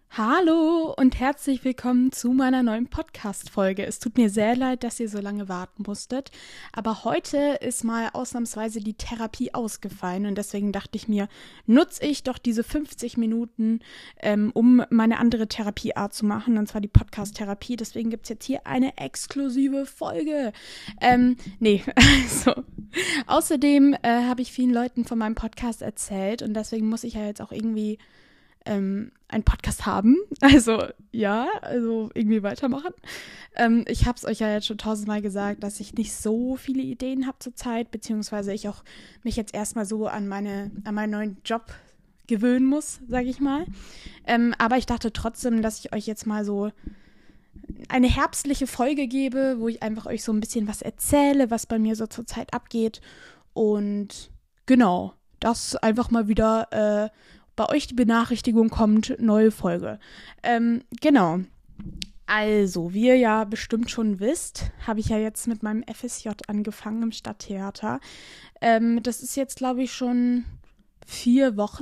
Hallo und herzlich willkommen zu meiner neuen Podcast-Folge. Es tut mir sehr leid, dass ihr so lange warten musstet, aber heute ist mal ausnahmsweise die Therapie ausgefallen und deswegen dachte ich mir, nutze ich doch diese 50 Minuten, um meine andere Therapieart zu machen, und zwar die Podcast-Therapie. Deswegen gibt es jetzt hier eine exklusive Folge. Nee, also außerdem habe ich vielen Leuten von meinem Podcast erzählt und deswegen muss ich ja jetzt auch irgendwie einen Podcast haben. Also irgendwie weitermachen. Ich habe es euch ja jetzt schon tausendmal gesagt, dass ich nicht so viele Ideen habe zurzeit, beziehungsweise ich auch mich jetzt erstmal so an meinen neuen Job gewöhnen muss, sage ich mal. Aber ich dachte trotzdem, dass ich euch jetzt mal so eine herbstliche Folge gebe, wo ich einfach euch so ein bisschen was erzähle, was bei mir so zurzeit abgeht. Und genau, das einfach mal wieder bei euch die Benachrichtigung kommt, neue Folge. Genau. Also, wie ihr ja bestimmt schon wisst, habe ich ja jetzt mit meinem FSJ angefangen im Stadttheater. Das ist jetzt, glaube ich, schon 4 Wochen.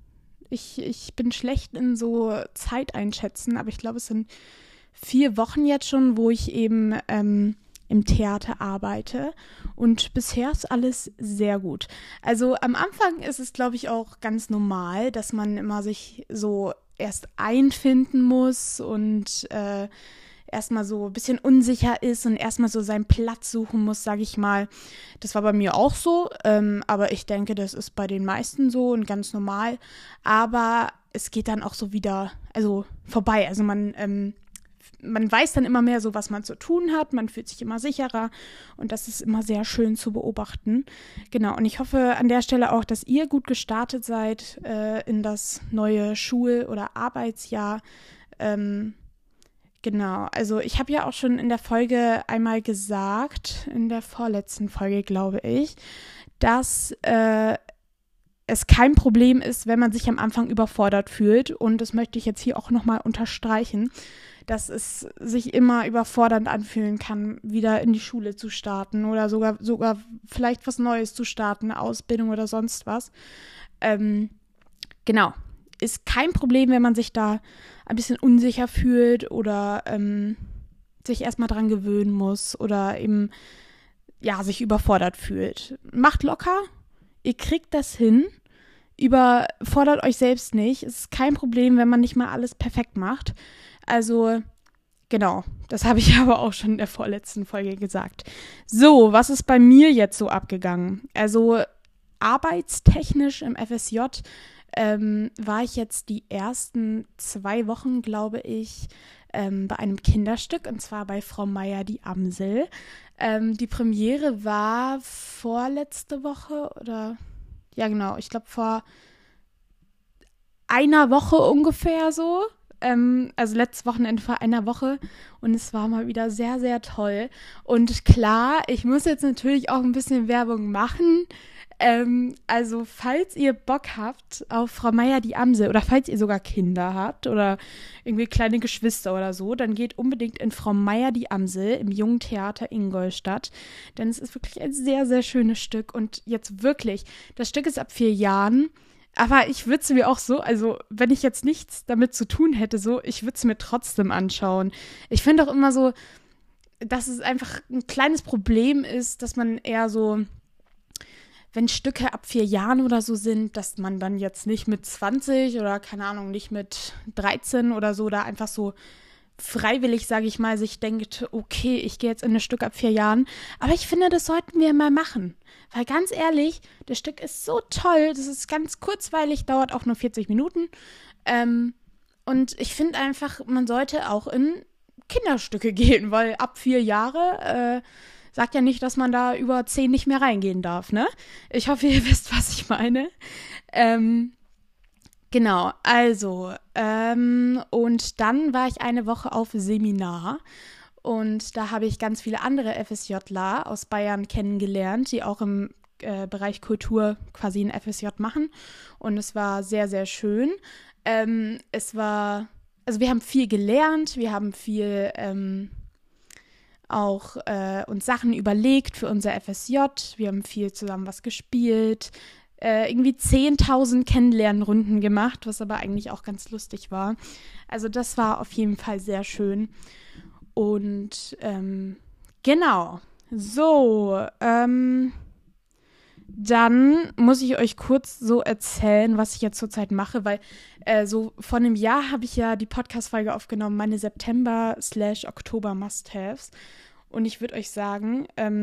Ich bin schlecht in so Zeit einschätzen, aber ich glaube, es sind 4 Wochen jetzt schon, wo ich eben im Theater arbeite. Und bisher ist alles sehr gut. Also am Anfang ist es, glaube ich, auch ganz normal, dass man immer sich so erst einfinden muss und erstmal so ein bisschen unsicher ist und erstmal so seinen Platz suchen muss, sage ich mal. Das war bei mir auch so, aber ich denke, das ist bei den meisten so und ganz normal. Aber es geht dann auch so wieder, also vorbei. Also man weiß dann immer mehr so, was man zu tun hat. Man fühlt sich immer sicherer und das ist immer sehr schön zu beobachten. Genau, und ich hoffe an der Stelle auch, dass ihr gut gestartet seid in das neue Schul- oder Arbeitsjahr. Genau, also ich habe ja auch schon in der Folge einmal gesagt, in der vorletzten Folge, glaube ich, dass es kein Problem ist, wenn man sich am Anfang überfordert fühlt. Und das möchte ich jetzt hier auch nochmal unterstreichen, dass es sich immer überfordernd anfühlen kann, wieder in die Schule zu starten oder sogar vielleicht was Neues zu starten, eine Ausbildung oder sonst was. Genau, ist kein Problem, wenn man sich da ein bisschen unsicher fühlt oder sich erstmal dran gewöhnen muss oder eben ja, sich überfordert fühlt. Macht locker, ihr kriegt das hin. Überfordert euch selbst nicht. Es ist kein Problem, wenn man nicht mal alles perfekt macht. Also, genau, das habe ich aber auch schon in der vorletzten Folge gesagt. So, was ist bei mir jetzt so abgegangen? Also, arbeitstechnisch im FSJ war ich jetzt die ersten 2 Wochen, glaube ich, bei einem Kinderstück, und zwar bei Frau Meier die Amsel. Die Premiere war vorletzte Woche oder ja, genau. Ich glaube, vor einer Woche ungefähr so. Also letztes Wochenende vor einer Woche. Und es war mal wieder sehr, sehr toll. Und klar, ich muss jetzt natürlich auch ein bisschen Werbung machen. Also falls ihr Bock habt auf Frau Meier die Amsel oder falls ihr sogar Kinder habt oder irgendwie kleine Geschwister oder so, dann geht unbedingt in Frau Meier die Amsel im Jungen Theater Ingolstadt, denn es ist wirklich ein sehr, sehr schönes Stück und jetzt wirklich, das Stück ist ab 4 Jahren, aber ich würde es mir auch so, also wenn ich jetzt nichts damit zu tun hätte, so, ich würde es mir trotzdem anschauen. Ich finde auch immer so, dass es einfach ein kleines Problem ist, dass man eher so, wenn Stücke ab 4 Jahren oder so sind, dass man dann jetzt nicht mit 20 oder keine Ahnung, nicht mit 13 oder so da einfach so freiwillig, sage ich mal, sich denkt, okay, ich gehe jetzt in ein Stück ab 4 Jahren. Aber ich finde, das sollten wir mal machen. Weil ganz ehrlich, das Stück ist so toll, das ist ganz kurzweilig, dauert auch nur 40 Minuten. Und ich finde einfach, man sollte auch in Kinderstücke gehen, weil ab 4 Jahre sagt ja nicht, dass man da über 10 nicht mehr reingehen darf, ne? Ich hoffe, ihr wisst, was ich meine. Genau, also, und dann war ich eine Woche auf Seminar und da habe ich ganz viele andere FSJler aus Bayern kennengelernt, die auch im Bereich Kultur quasi ein FSJ machen und es war sehr, sehr schön. Also wir haben viel gelernt, wir haben viel auch uns Sachen überlegt für unser FSJ. Wir haben viel zusammen was gespielt. irgendwie 10.000 Kennenlernrunden gemacht, was aber eigentlich auch ganz lustig war. Also das war auf jeden Fall sehr schön. Und genau. So, dann muss ich euch kurz so erzählen, was ich jetzt zurzeit mache, weil so vor einem Jahr habe ich ja die Podcast-Folge aufgenommen, meine September/Oktober Must-Haves. Und ich würde euch sagen,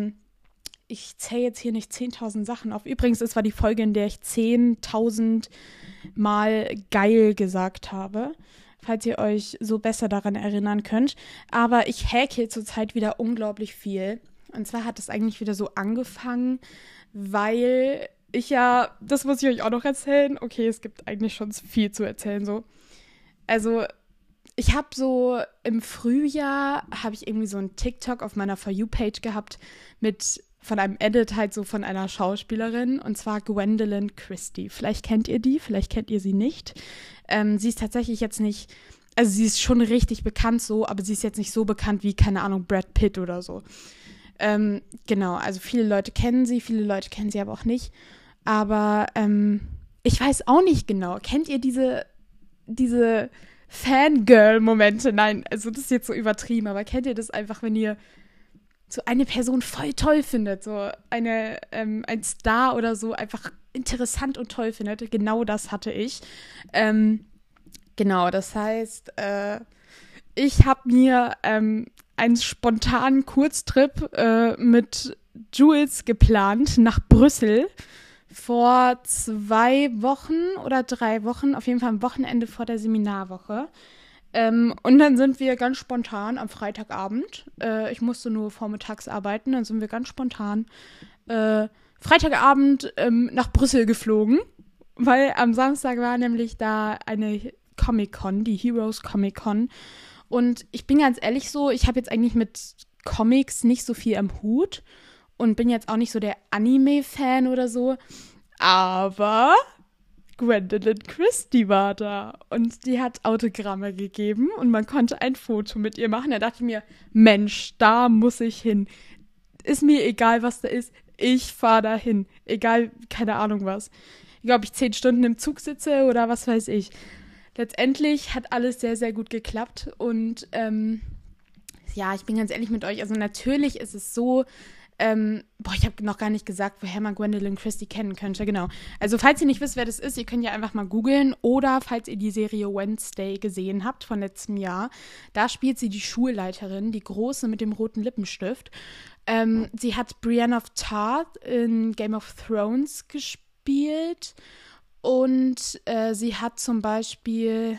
ich zähle jetzt hier nicht 10.000 Sachen auf. Übrigens, es war die Folge, in der ich 10.000 Mal geil gesagt habe, falls ihr euch so besser daran erinnern könnt. Aber ich häkel zurzeit wieder unglaublich viel. Und zwar hat es eigentlich wieder so angefangen, weil ich ja, das muss ich euch auch noch erzählen. Okay, es gibt eigentlich schon viel zu erzählen so. Also, ich habe so im Frühjahr, habe ich irgendwie so einen TikTok auf meiner For You-Page gehabt von einem Edit halt so von einer Schauspielerin, und zwar Gwendoline Christie. Vielleicht kennt ihr die, vielleicht kennt ihr sie nicht. Sie ist tatsächlich jetzt nicht, also sie ist schon richtig bekannt so, aber sie ist jetzt nicht so bekannt wie, keine Ahnung, Brad Pitt oder so. Genau, also viele Leute kennen sie aber auch nicht. Aber ich weiß auch nicht genau. Kennt ihr diese Fangirl-Momente? Nein, also das ist jetzt so übertrieben, aber kennt ihr das einfach, wenn ihr so eine Person voll toll findet, so ein Star oder so einfach interessant und toll findet? Genau das hatte ich. Genau, das heißt, ich habe mir einen spontanen Kurztrip mit Jules geplant nach Brüssel vor 2 Wochen oder 3 Wochen, auf jeden Fall am Wochenende vor der Seminarwoche. Und dann sind wir ganz spontan am Freitagabend, ich musste nur vormittags arbeiten, dann sind wir ganz spontan Freitagabend nach Brüssel geflogen, weil am Samstag war nämlich da eine Comic-Con, die Heroes Comic-Con. Und ich bin ganz ehrlich so, ich habe jetzt eigentlich mit Comics nicht so viel am Hut und bin jetzt auch nicht so der Anime-Fan oder so. Aber Gwendoline Christie war da und die hat Autogramme gegeben und man konnte ein Foto mit ihr machen. Da dachte ich mir, Mensch, da muss ich hin. Ist mir egal, was da ist. Ich fahre da hin. Egal, keine Ahnung was. Egal, ob ich 10 Stunden im Zug sitze oder was weiß ich. Letztendlich hat alles sehr, sehr gut geklappt und ja, ich bin ganz ehrlich mit euch, also natürlich ist es so, ich habe noch gar nicht gesagt, woher man Gwendoline Christie kennen könnte, genau. Also falls ihr nicht wisst, wer das ist, ihr könnt ja einfach mal googeln oder falls ihr die Serie Wednesday gesehen habt von letztem Jahr, da spielt sie die Schulleiterin, die Große mit dem roten Lippenstift. Sie hat Brienne of Tarth in Game of Thrones gespielt. Und sie hat zum Beispiel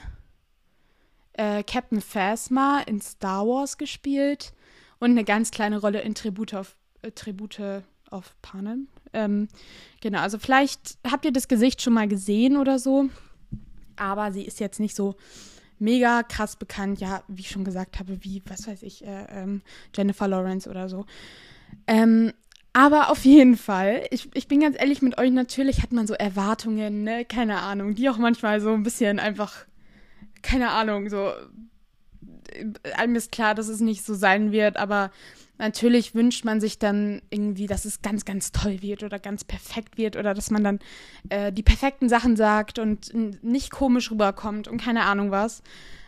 Captain Phasma in Star Wars gespielt und eine ganz kleine Rolle in Tribute of Panem. Genau, also vielleicht habt ihr das Gesicht schon mal gesehen oder so, aber sie ist jetzt nicht so mega krass bekannt, ja, wie ich schon gesagt habe, wie, was weiß ich, Jennifer Lawrence oder so. Aber auf jeden Fall, ich bin ganz ehrlich mit euch, natürlich hat man so Erwartungen, ne, keine Ahnung, die auch manchmal so ein bisschen einfach, keine Ahnung, so, einem ist klar, dass es nicht so sein wird, aber natürlich wünscht man sich dann irgendwie, dass es ganz, ganz toll wird oder ganz perfekt wird oder dass man dann die perfekten Sachen sagt und nicht komisch rüberkommt und keine Ahnung was.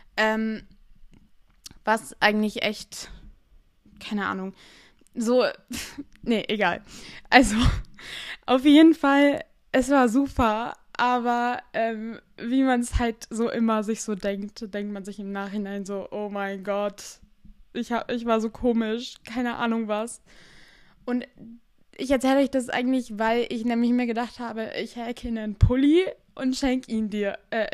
Was eigentlich echt, keine Ahnung, so, nee, egal. Also, auf jeden Fall, es war super, aber wie man es halt so immer sich so denkt man sich im Nachhinein so, oh mein Gott, ich war so komisch, keine Ahnung was. Und ich erzähle euch das eigentlich, weil ich nämlich mir gedacht habe, ich häkle einen Pulli und schenk ihn ihr.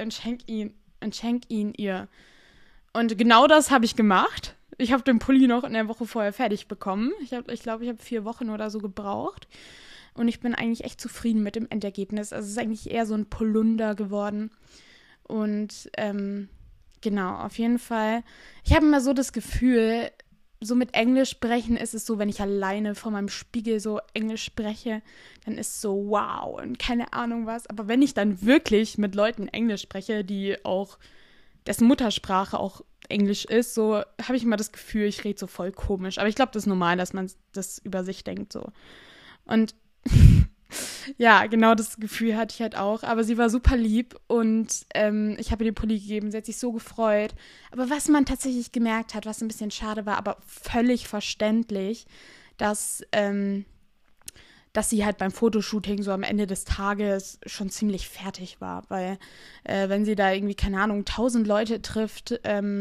Und genau das habe ich gemacht. Ich habe den Pulli noch in der Woche vorher fertig bekommen. Ich glaube, ich habe 4 Wochen oder so gebraucht. Und ich bin eigentlich echt zufrieden mit dem Endergebnis. Also es ist eigentlich eher so ein Polunder geworden. Und genau, auf jeden Fall. Ich habe immer so das Gefühl, so mit Englisch sprechen ist es so, wenn ich alleine vor meinem Spiegel so Englisch spreche, dann ist es so wow und keine Ahnung was. Aber wenn ich dann wirklich mit Leuten Englisch spreche, dessen Muttersprache auch Englisch ist, so habe ich immer das Gefühl, ich rede so voll komisch. Aber ich glaube, das ist normal, dass man das über sich denkt so. Und Ja, genau das Gefühl hatte ich halt auch. Aber sie war super lieb und ich habe ihr den Pulli gegeben. Sie hat sich so gefreut. Aber was man tatsächlich gemerkt hat, was ein bisschen schade war, aber völlig verständlich, dass, dass sie halt beim Fotoshooting so am Ende des Tages schon ziemlich fertig war. Weil wenn sie da irgendwie, keine Ahnung, 1000 Leute trifft,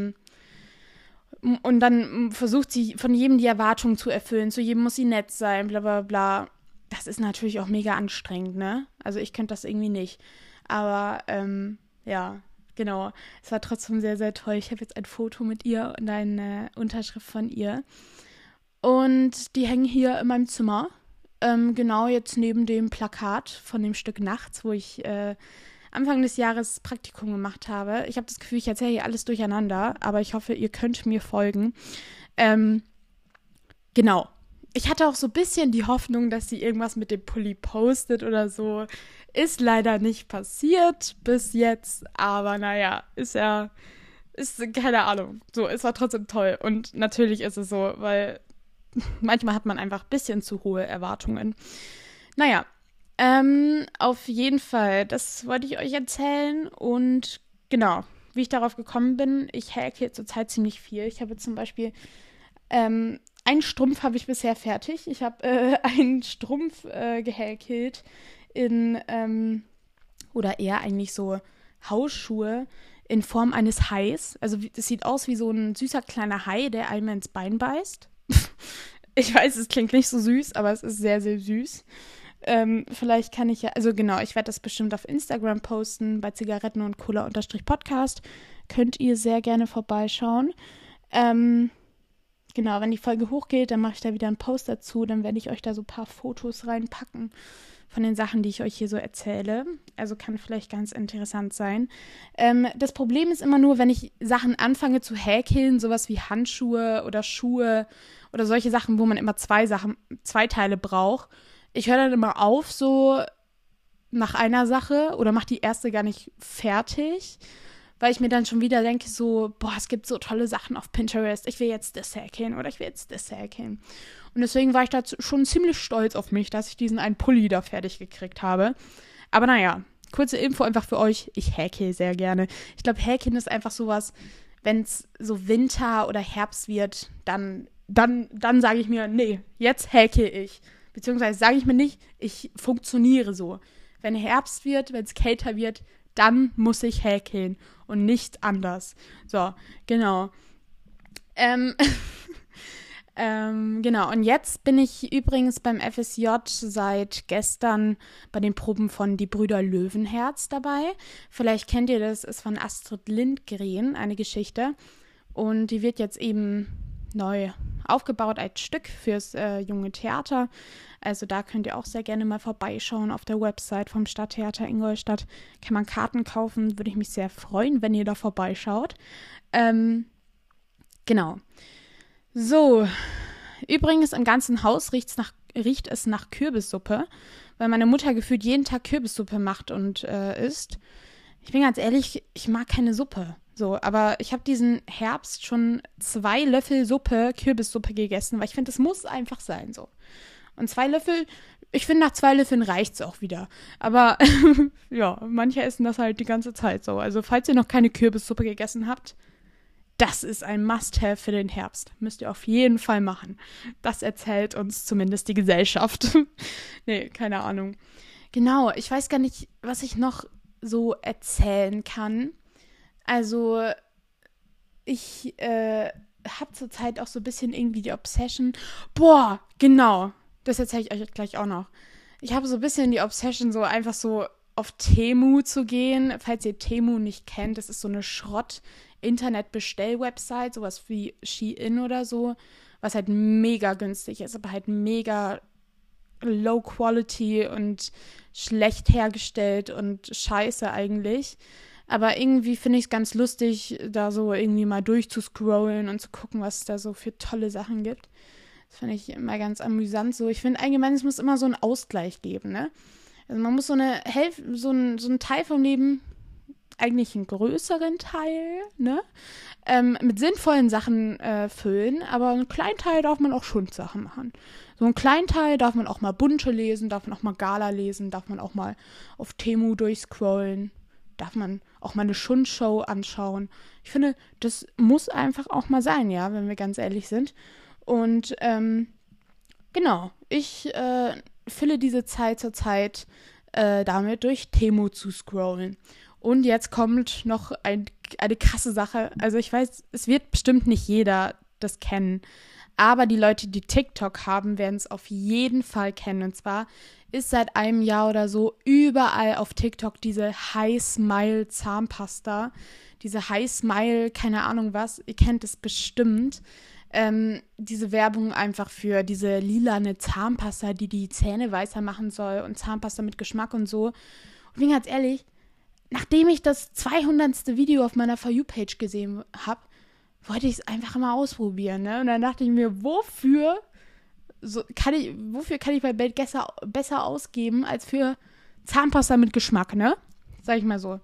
und dann versucht sie von jedem die Erwartungen zu erfüllen. Zu jedem muss sie nett sein, bla bla bla. Das ist natürlich auch mega anstrengend, ne? Also ich könnte das irgendwie nicht. Aber ja, genau. Es war trotzdem sehr, sehr toll. Ich habe jetzt ein Foto mit ihr und eine Unterschrift von ihr. Und die hängen hier in meinem Zimmer. Genau jetzt neben dem Plakat von dem Stück Nachts, wo ich Anfang des Jahres Praktikum gemacht habe. Ich habe das Gefühl, ich erzähle hier alles durcheinander, aber ich hoffe, ihr könnt mir folgen. Genau. Ich hatte auch so ein bisschen die Hoffnung, dass sie irgendwas mit dem Pulli postet oder so. Ist leider nicht passiert bis jetzt, aber naja, ist keine Ahnung. So, es war trotzdem toll. Und natürlich ist es so, weil manchmal hat man einfach ein bisschen zu hohe Erwartungen. Naja, auf jeden Fall, das wollte ich euch erzählen und genau, wie ich darauf gekommen bin, ich häkle zurzeit ziemlich viel. Ich habe zum Beispiel, einen Strumpf habe ich bisher fertig. Ich habe einen Strumpf gehäkelt in, oder eher eigentlich so Hausschuhe in Form eines Hais. Also es sieht aus wie so ein süßer kleiner Hai, der einem ins Bein beißt. Ich weiß, es klingt nicht so süß, aber es ist sehr, sehr süß. Vielleicht kann ich ja, also genau, ich werde das bestimmt auf Instagram posten, bei Zigaretten und Cola_Podcast. Könnt ihr sehr gerne vorbeischauen. Genau, wenn die Folge hochgeht, dann mache ich da wieder einen Post dazu. Dann werde ich euch da so ein paar Fotos reinpacken von den Sachen, die ich euch hier so erzähle. Also kann vielleicht ganz interessant sein. Das Problem ist immer nur, wenn ich Sachen anfange zu häkeln, sowas wie Handschuhe oder Schuhe oder solche Sachen, wo man immer zwei Teile braucht. Ich höre dann immer auf, so nach einer Sache oder mache die erste gar nicht fertig, weil ich mir dann schon wieder denke, so, boah, es gibt so tolle Sachen auf Pinterest, ich will jetzt das häkeln oder ich will jetzt das häkeln. Und deswegen war ich da schon ziemlich stolz auf mich, dass ich diesen einen Pulli da fertig gekriegt habe. Aber naja, kurze Info einfach für euch, ich häkel sehr gerne. Ich glaube, häkeln ist einfach sowas, wenn es so Winter oder Herbst wird, dann sage ich mir, nee, jetzt häkel ich. Beziehungsweise sage ich mir nicht, ich funktioniere so. Wenn Herbst wird, wenn es kälter wird, dann muss ich häkeln und nicht anders. So, genau. Genau, und jetzt bin ich übrigens beim FSJ seit gestern bei den Proben von Die Brüder Löwenherz dabei. Vielleicht kennt ihr das, ist von Astrid Lindgren, eine Geschichte. Und die wird jetzt eben neu aufgebaut als Stück fürs junge Theater. Also da könnt ihr auch sehr gerne mal vorbeischauen auf der Website vom Stadttheater Ingolstadt. Kann man Karten kaufen, würde ich mich sehr freuen, wenn ihr da vorbeischaut. Genau. So, übrigens im ganzen Haus riecht es nach Kürbissuppe, weil meine Mutter gefühlt jeden Tag Kürbissuppe macht und isst. Ich bin ganz ehrlich, ich mag keine Suppe. So, aber ich habe diesen Herbst schon 2 Löffel Kürbissuppe gegessen, weil ich finde, es muss einfach sein so. Und 2 Löffel, ich finde, nach 2 Löffeln reicht's auch wieder. Aber ja, manche essen das halt die ganze Zeit so. Also falls ihr noch keine Kürbissuppe gegessen habt, das ist ein Must-have für den Herbst. Müsst ihr auf jeden Fall machen. Das erzählt uns zumindest die Gesellschaft. Nee, keine Ahnung. Genau, ich weiß gar nicht, was ich noch so erzählen kann. Also, ich habe zurzeit auch so ein bisschen irgendwie die Obsession. Boah, genau. Das erzähle ich euch gleich auch noch. Ich habe so ein bisschen die Obsession, so einfach so auf Temu zu gehen. Falls ihr Temu nicht kennt, das ist so eine Schrott-Internet-Bestell-Website, sowas wie Shein oder so, was halt mega günstig ist, aber halt mega low quality und schlecht hergestellt und scheiße eigentlich. Aber irgendwie finde ich es ganz lustig, da so irgendwie mal durchzuscrollen und zu gucken, was es da so für tolle Sachen gibt. Das finde ich immer ganz amüsant so. Ich finde allgemein, es muss immer so einen Ausgleich geben, ne? Also man muss so einen Teil vom Leben, eigentlich einen größeren Teil, ne? Mit sinnvollen Sachen füllen, aber einen kleinen Teil darf man auch Schundsachen machen. So einen kleinen Teil darf man auch mal Bunte lesen, darf man auch mal Gala lesen, darf man auch mal auf Temu durchscrollen, darf man auch mal eine Schundshow anschauen. Ich finde, das muss einfach auch mal sein, ja, wenn wir ganz ehrlich sind. Und genau, ich fülle diese Zeit zur Zeit damit, durch Temu zu scrollen. Und jetzt kommt noch eine krasse Sache. Also ich weiß, es wird bestimmt nicht jeder das kennen. Aber die Leute, die TikTok haben, werden es auf jeden Fall kennen. Und zwar ist seit einem Jahr oder so überall auf TikTok diese High Smile Zahnpasta. Diese High Smile, keine Ahnung was, ihr kennt es bestimmt. Diese Werbung einfach für diese lilane Zahnpasta, die die Zähne weißer machen soll und Zahnpasta mit Geschmack und so. Und ich bin ganz ehrlich, nachdem ich das 200. Video auf meiner For You-Page gesehen habe, wollte ich es einfach mal ausprobieren, ne? Und dann dachte ich mir, wofür kann ich mein Geld besser ausgeben als für Zahnpasta mit Geschmack, ne? Sag ich mal so.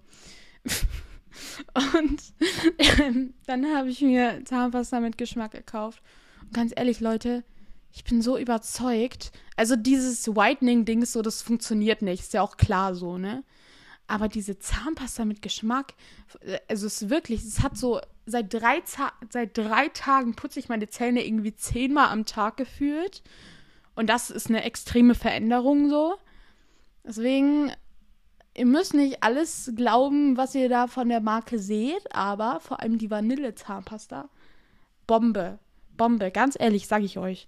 Und dann habe ich mir Zahnpasta mit Geschmack gekauft. Und ganz ehrlich, Leute, ich bin so überzeugt. Also dieses Whitening-Ding, so, das funktioniert nicht. Ist ja auch klar so, ne? Aber diese Zahnpasta mit Geschmack, also es ist wirklich, es hat so, seit 3 Tagen putze ich meine Zähne irgendwie 10-mal am Tag gefühlt. Und das ist eine extreme Veränderung so. Deswegen, ihr müsst nicht alles glauben, was ihr da von der Marke seht, aber vor allem die Vanille-Zahnpasta, Bombe, ganz ehrlich, sage ich euch.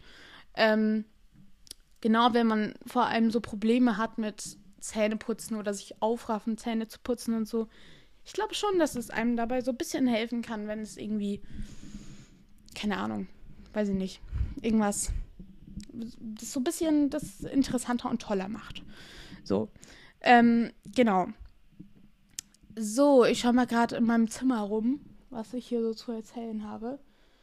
Genau, wenn man vor allem so Probleme hat mit Zähneputzen oder sich aufraffen, Zähne zu putzen und so. Ich glaube schon, dass es einem dabei so ein bisschen helfen kann, wenn es irgendwie, keine Ahnung, weiß ich nicht, irgendwas, das so ein bisschen das interessanter und toller macht. So, genau. So, ich schaue mal gerade in meinem Zimmer rum, was ich hier so zu erzählen habe.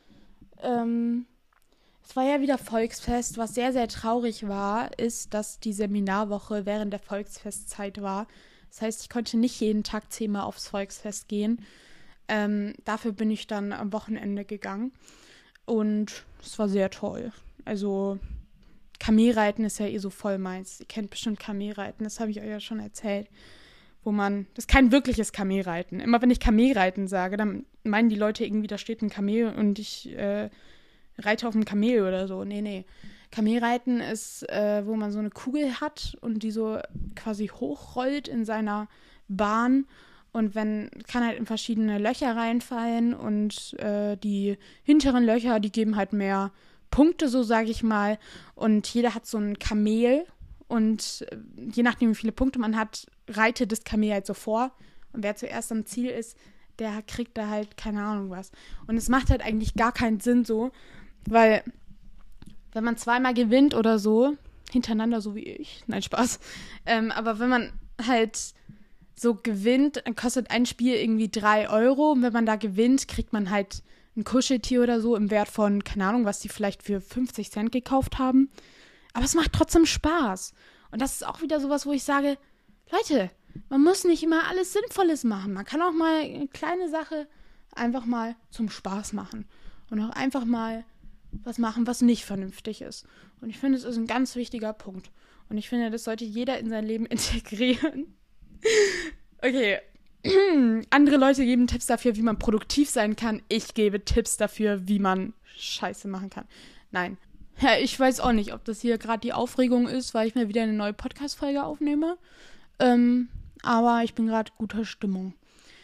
Es war ja wieder Volksfest. Was sehr, sehr traurig war, ist, dass die Seminarwoche während der Volksfestzeit war. Das heißt, ich konnte nicht jeden Tag 10-mal aufs Volksfest gehen. Dafür bin ich dann am Wochenende gegangen. Und es war sehr toll. Also Kamelreiten ist ja eh so voll meins. Ihr kennt bestimmt Kamelreiten, das habe ich euch ja schon erzählt. Das ist kein wirkliches Kamelreiten. Immer wenn ich Kamelreiten sage, dann meinen die Leute irgendwie, da steht ein Kamel und ich reite auf einem Kamel oder so. Nee. Kamelreiten ist, wo man so eine Kugel hat und die so quasi hochrollt in seiner Bahn und kann halt in verschiedene Löcher reinfallen und die hinteren Löcher, die geben halt mehr Punkte, so sage ich mal, und jeder hat so ein Kamel und je nachdem, wie viele Punkte man hat, reitet das Kamel halt so vor und wer zuerst am Ziel ist, der kriegt da halt keine Ahnung was. Und es macht halt eigentlich gar keinen Sinn so, weil wenn man 2-mal gewinnt oder so, hintereinander, so wie ich, nein, Spaß, aber wenn man halt so gewinnt, dann kostet ein Spiel irgendwie 3 Euro und wenn man da gewinnt, kriegt man halt ein Kuscheltier oder so im Wert von, keine Ahnung, was die vielleicht für 50 Cent gekauft haben. Aber es macht trotzdem Spaß. Und das ist auch wieder sowas, wo ich sage, Leute, man muss nicht immer alles Sinnvolles machen. Man kann auch mal eine kleine Sache einfach mal zum Spaß machen. Und auch einfach mal was machen, was nicht vernünftig ist. Und ich finde, es ist ein ganz wichtiger Punkt. Und ich finde, das sollte jeder in sein Leben integrieren. Okay. Andere Leute geben Tipps dafür, wie man produktiv sein kann. Ich gebe Tipps dafür, wie man Scheiße machen kann. Nein. Ja, ich weiß auch nicht, ob das hier gerade die Aufregung ist, weil ich mir wieder eine neue Podcast-Folge aufnehme. Aber ich bin gerade guter Stimmung.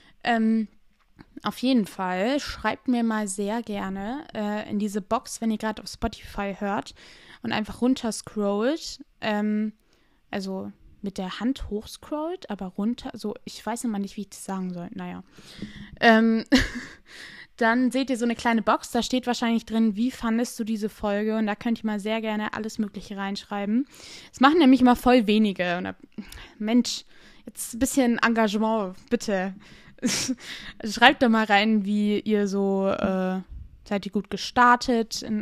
Auf jeden Fall schreibt mir mal sehr gerne in diese Box, wenn ihr gerade auf Spotify hört und einfach runterscrollt. Also mit der Hand hochscrollt, aber runter, so, ich weiß immer nicht, wie ich das sagen soll, naja. Dann seht ihr so eine kleine Box, da steht wahrscheinlich drin, wie fandest du diese Folge, und da könnt ihr mal sehr gerne alles Mögliche reinschreiben. Es machen nämlich immer voll wenige, und Mensch, jetzt ein bisschen Engagement, bitte. Schreibt doch mal rein, wie ihr so, seid ihr gut gestartet in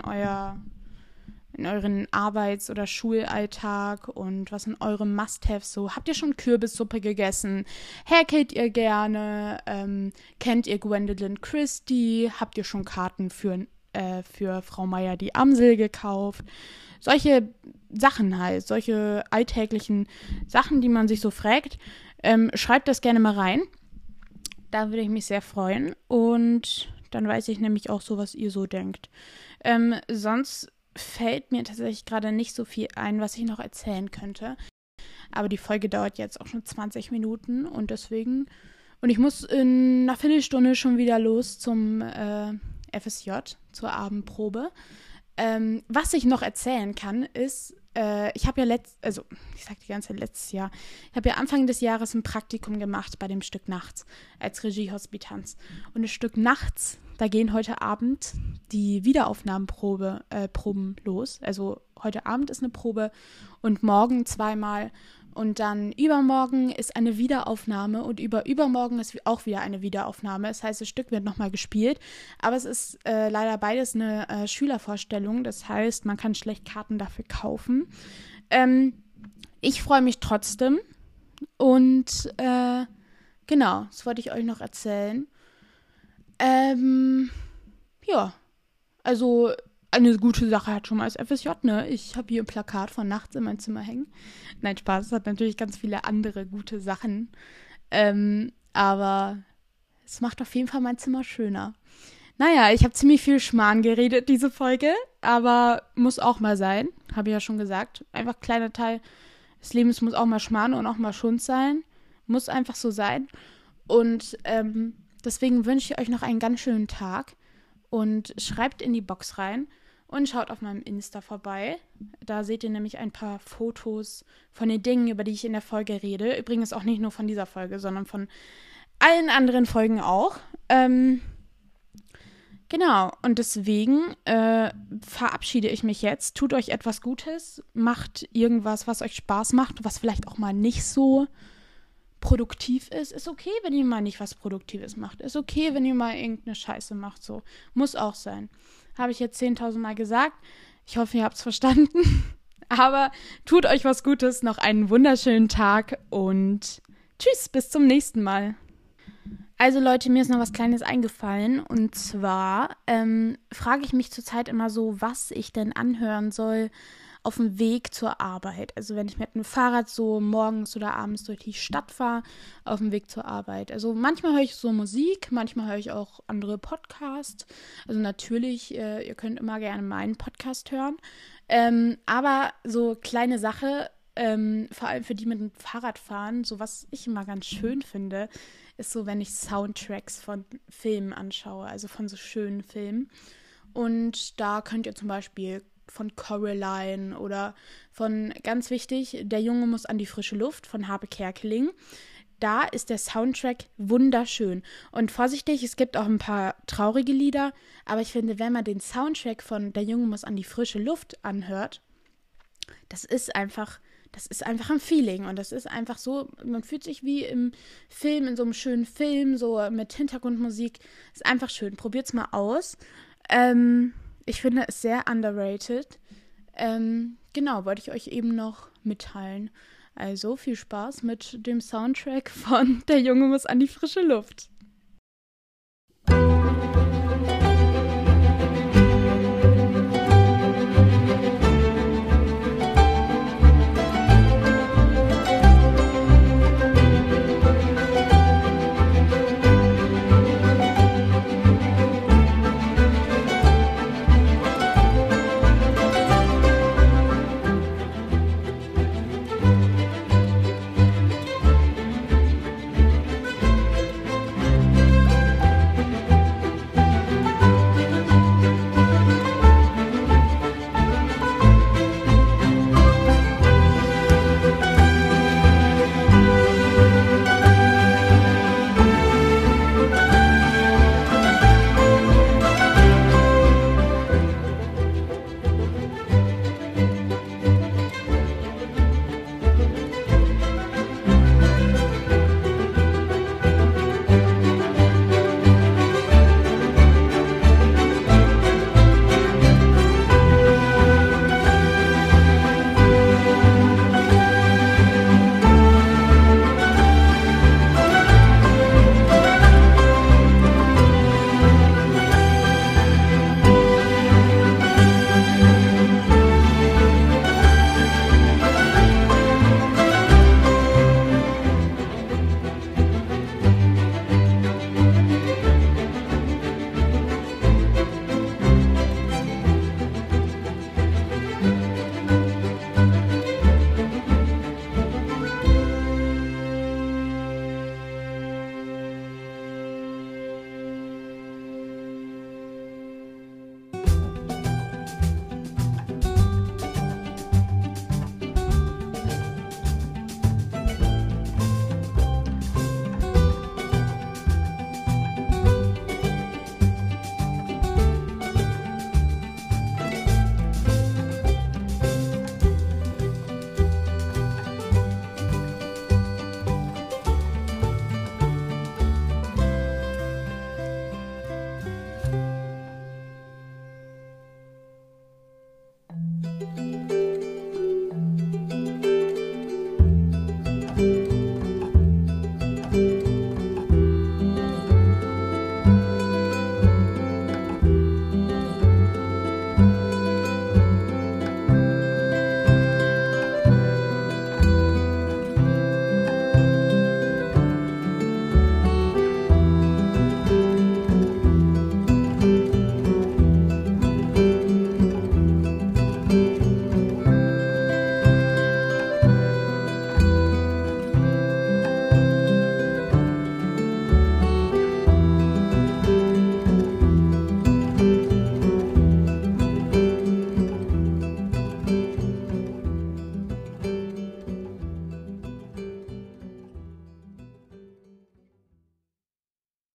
euren Arbeits- oder Schulalltag und was sind eure Must-Haves so? Habt ihr schon Kürbissuppe gegessen? Häkelt ihr gerne? Kennt ihr Gwendolyn Christie? Habt ihr schon Karten für für Frau Meier die Amsel gekauft. Solche Sachen halt, solche alltäglichen Sachen, die man sich so fragt. Schreibt das gerne mal rein. Da würde ich mich sehr freuen. Und dann weiß ich nämlich auch so, was ihr so denkt. Sonst fällt mir tatsächlich gerade nicht so viel ein, was ich noch erzählen könnte. Aber die Folge dauert jetzt auch schon 20 Minuten und deswegen... Und ich muss in einer Viertelstunde schon wieder los zum FSJ, zur Abendprobe. Was ich noch erzählen kann, ist, ich habe ja ich sag die ganze Zeit letztes Jahr, ich habe ja Anfang des Jahres ein Praktikum gemacht bei dem Stück Nachts als Regiehospitanz. Und das Stück Nachts, da gehen heute Abend die Wiederaufnahmeproben los. Also heute Abend ist eine Probe und morgen zweimal. Und dann übermorgen ist eine Wiederaufnahme und übermorgen ist auch wieder eine Wiederaufnahme. Das heißt, das Stück wird nochmal gespielt. Aber es ist leider beides eine Schülervorstellung. Das heißt, man kann schlecht Karten dafür kaufen. Ich freue mich trotzdem. Und genau, das wollte ich euch noch erzählen. Ja, also... Eine gute Sache hat schon mal das FSJ, ne? Ich habe hier ein Plakat von Nachts in mein Zimmer hängen. Nein, Spaß, es hat natürlich ganz viele andere gute Sachen. Aber es macht auf jeden Fall mein Zimmer schöner. Naja, ich habe ziemlich viel Schmarrn geredet, diese Folge. Aber muss auch mal sein, habe ich ja schon gesagt. Einfach kleiner Teil des Lebens muss auch mal Schmarrn und auch mal Schund sein. Muss einfach so sein. Und deswegen wünsche ich euch noch einen ganz schönen Tag. Und schreibt in die Box rein. Und schaut auf meinem Insta vorbei. Da seht ihr nämlich ein paar Fotos von den Dingen, über die ich in der Folge rede. Übrigens auch nicht nur von dieser Folge, sondern von allen anderen Folgen auch. Genau, und deswegen verabschiede ich mich jetzt. Tut euch etwas Gutes. Macht irgendwas, was euch Spaß macht, was vielleicht auch mal nicht so produktiv ist. Ist okay, wenn ihr mal nicht was Produktives macht. Ist okay, wenn ihr mal irgendeine Scheiße macht. So. Muss auch sein. Habe ich jetzt 10.000 Mal gesagt. Ich hoffe, ihr habt es verstanden. Aber tut euch was Gutes, noch einen wunderschönen Tag und tschüss, bis zum nächsten Mal. Also Leute, mir ist noch was Kleines eingefallen und zwar frage ich mich zurzeit immer so, was ich denn anhören soll auf dem Weg zur Arbeit. Also wenn ich mit dem Fahrrad so morgens oder abends durch die Stadt fahre, auf dem Weg zur Arbeit. Also manchmal höre ich so Musik, manchmal höre ich auch andere Podcasts. Also natürlich, ihr könnt immer gerne meinen Podcast hören. Aber so kleine Sache, vor allem für die mit dem Fahrrad fahren, so was ich immer ganz schön finde, ist so, wenn ich Soundtracks von Filmen anschaue, also von so schönen Filmen. Und da könnt ihr zum Beispiel von Coraline oder von, ganz wichtig, Der Junge muss an die frische Luft von Harpe Kerkeling. Da ist der Soundtrack wunderschön. Und vorsichtig, es gibt auch ein paar traurige Lieder, aber ich finde, wenn man den Soundtrack von Der Junge muss an die frische Luft anhört, das ist einfach ein Feeling und das ist einfach so, man fühlt sich wie im Film, in so einem schönen Film, so mit Hintergrundmusik. Ist einfach schön. Probiert's mal aus. Ich finde es sehr underrated. Genau, wollte ich euch eben noch mitteilen. Also viel Spaß mit dem Soundtrack von Der Junge muss an die frische Luft.